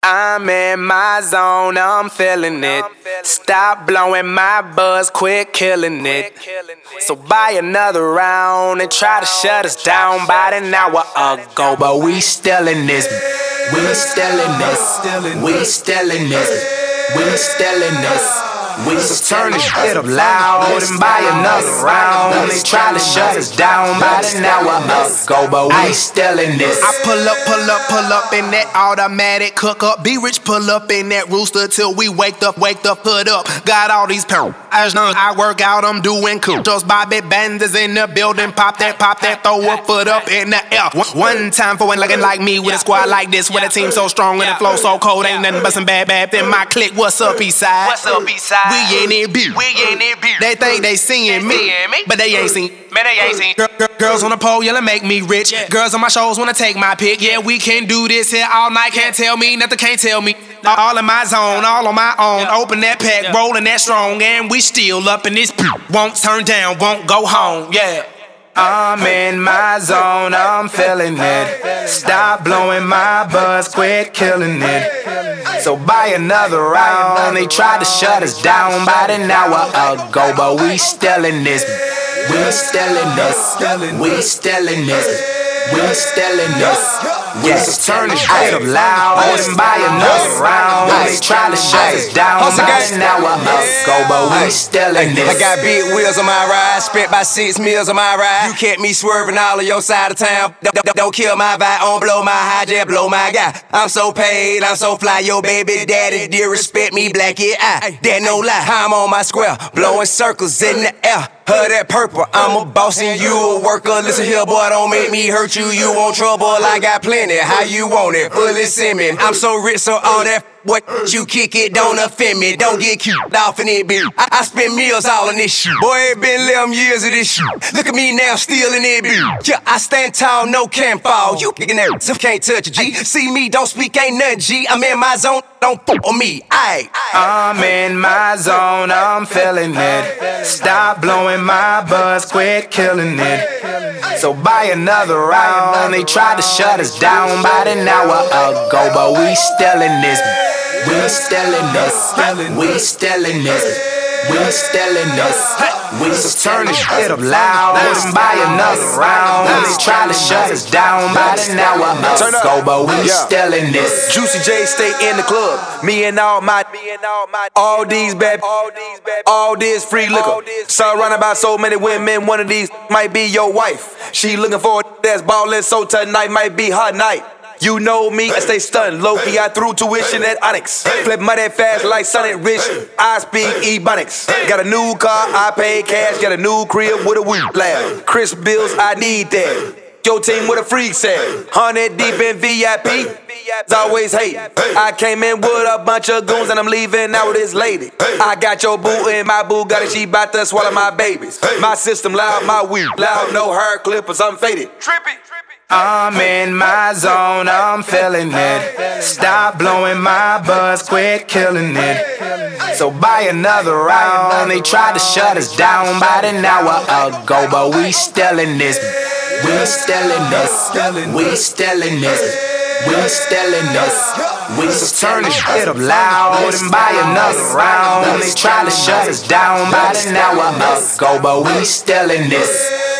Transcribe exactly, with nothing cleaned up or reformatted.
I'm in my zone, I'm feeling it. Stop blowing my buzz, quit killing it. So buy another round and try to shut us down about an hour ago. But we still in this, we still in this, we still in this, we still in this. We just turn this shit up loud and buy another round. They try to shut us down by an hour ago, but we still in this. I pull up, pull up, pull up in that automatic cook up. Be rich, pull up in that rooster till we waked up, waked up, hood up. Got all these pounds. As long as I work out, I'm doing cool. Just Bobby Benders in the building. Pop that, pop that, throw a foot up in the air. One time for one looking like me with a squad like this. With a team so strong and the flow so cold. Ain't nothing but some bad, bad. Then my clique, what's up, Eastside? What's up, Eastside? We in it, beat. We in it, beat. They think they seeing me, but they ain't seen. Man, they ain't seen. Girl, girl, girls on the pole, yelling make me rich. Girls on my shows wanna take my pick. Yeah, we can do this here all night. Can't tell me nothing, can't tell me. All in my zone, all on my own. Open that pack, rolling that strong, and we still up in this. Won't turn down, won't go home. Yeah. I'm in my zone, I'm feeling it. Stop blowing my buzz, quit killing it. So buy another round. They tried to shut us down about an hour ago, but we still in this. We still in this. We still in this. We still in this. We just turn this shit up loud and buy another round. They try to shut us down about an hour ago, but we still in this. I got big wheels on my ride, spent about six meals on my ride. You kept me swerving all of your side of town. Don't, don't, don't kill my vibe, don't blow my high, just blow my guy. I'm so paid, I'm so fly, your baby daddy did respect me, black it eye. That no lie, I'm on my square, blowing circles in the air. Her that purple, I'm a boss and you a worker. Listen here, boy, don't make me hurt you. You want trouble, I got plenty. How you want it? Fully semen. I'm so rich, so all that what you kick it don't offend me. Don't get cute off in it, bitch. I, I spend meals all in this shit. Boy, it been eleven years of this shit. Look at me now, still in it, bitch. Yeah, I stand tall, no can't fall. You kicking that, so can't touch a G. See me, don't speak, ain't nothing, G. I'm in my zone, don't fuck on me. Aye. I'm in my zone, I'm feeling it. Stop blowing my buzz, quit killing it. So buy another round. They tried to shut us down about an hour ago, but we still in this. We still in this. We still in this. We still in this. We just turn this shit up loud and buy another round. They try to shut us down about an hour ago, but we still in this. Juicy J stay in the club. Me and all my, all these bad, all this free liquor. Surrounded by so many women, one of these might be your wife. She looking for a that's ballin', so tonight might be her night. You know me, I stay stunned. Low-key, I threw tuition at Onyx. Flip money fast like Sonic Rich. I speak Ebonics. Got a new car, I pay cash. Got a new crib with a weed lab. Crisp bills, I need that. Your team with a freak set. Hundred deep in V I P. It's always hate. I came in with a bunch of goons and I'm leaving out with this lady. I got your boo in my boo, got it, she bout to swallow my babies. My system loud, my weed loud, no hair clippers, I'm faded. Trippy. I'm in my zone, I'm feeling it. Stop blowing my buzz, quit killing it. So buy another round. They tried to shut us down about an hour ago, but we still in this. We still in this. We still in this. We still in this. We just turn this shit up loud and buy another round. They tried to shut us down about an hour ago, but we still in this.